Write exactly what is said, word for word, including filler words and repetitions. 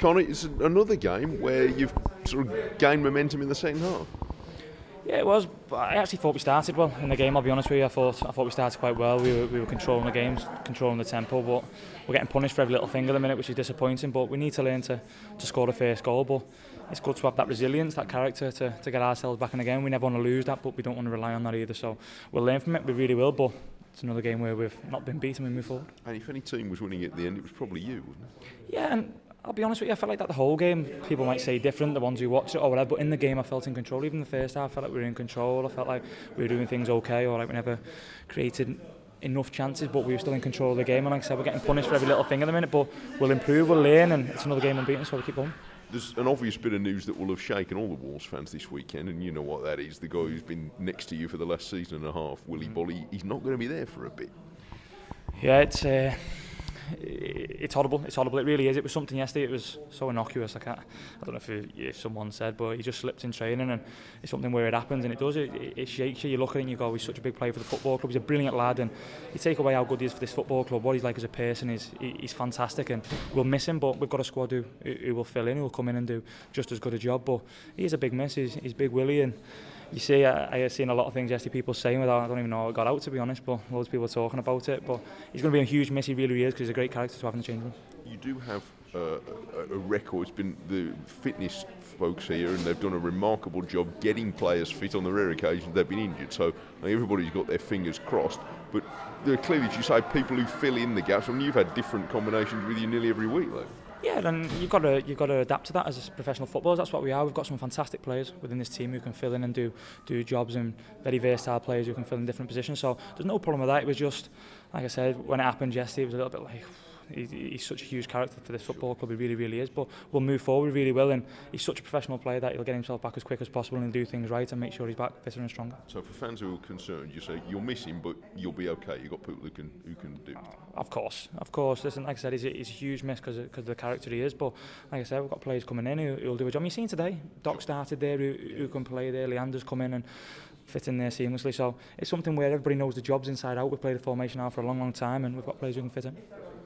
Connor, it's another game where you've sort of gained momentum in the second half. Yeah, it was. But I actually thought we started well in the game. I'll be honest with you. I thought I thought we started quite well. We were we were controlling the games, controlling the tempo. But we're getting punished for every little thing at the minute, which is disappointing. But we need to learn to, to score the first goal. But it's good to have that resilience, that character to, to get ourselves back in the game. We never want to lose that, but we don't want to rely on that either. So we'll learn from it. We really will. But it's another game where we've not been beaten. We move forward. And if any team was winning at the end, it was probably you, wasn't it? Yeah, and I'll be honest with you, I felt like that the whole game. People might say different, the ones who watch it or whatever, but in the game I felt in control. Even the first half, I felt like we were in control. I felt like we were doing things okay, or like we never created enough chances, but we were still in control of the game. And like I said, we're getting punished for every little thing at the minute, but we'll improve, we'll learn, and it's another game unbeaten, so we'll keep going. There's an obvious bit of news that will have shaken all the Wolves fans this weekend, and you know what that is. The guy who's been next to you for the last season and a half, Willy Bolly, he's not going to be there for a bit. Yeah, it's uh, it's horrible. It's horrible. It really is. It was something yesterday. It was so innocuous. I can't. I don't know if, it, if someone said, but he just slipped in training, and it's something where it happens, and it does. It, it shakes you. You look at it and you go, he's such a big player for the football club. He's a brilliant lad, and you take away how good he is for this football club. What he's like as a person is he, he's fantastic, and we'll miss him. But we've got a squad who, who will fill in, who will come in and do just as good a job. But he is a big miss. He's, he's big Willie, and you see, I, I have seen a lot of things yesterday, people saying without, I don't even know how it got out, to be honest, but loads of people are talking about it. But he's going to be a huge miss, he really is, because he's a great character to have in the change room. You do have uh, a, a record. It's been the fitness folks here, and they've done a remarkable job getting players fit on the rare occasions they've been injured. So I think everybody's got their fingers crossed. But there are clearly, as you say, people who fill in the gaps. I mean, you've had different combinations with you nearly every week, though. Yeah, and you've got to you've got to adapt to that as professional footballers. That's what we are. We've got some fantastic players within this team who can fill in and do do jobs, and very versatile players who can fill in different positions. So there's no problem with that. It was just, like I said, when it happened yesterday, it was a little bit like, He's, he's such a huge character for this football club, he really, really is. But we'll move forward, really will, and he's such a professional player that he'll get himself back as quick as possible and do things right and make sure he's back fitter and stronger. So for fans who are concerned, you say you'll miss him, but you'll be okay. You've got people who can who can do it. Of course, of course. Listen, like I said, he's a, he's a huge miss because of, of the character he is. But like I said, we've got players coming in who will do a job. You've seen today, Doc started there, who, who can play there. Leander's come in and fit in there seamlessly. So it's something where everybody knows the jobs inside out. We've played the formation now for a long, long time, and we've got players who can fit in.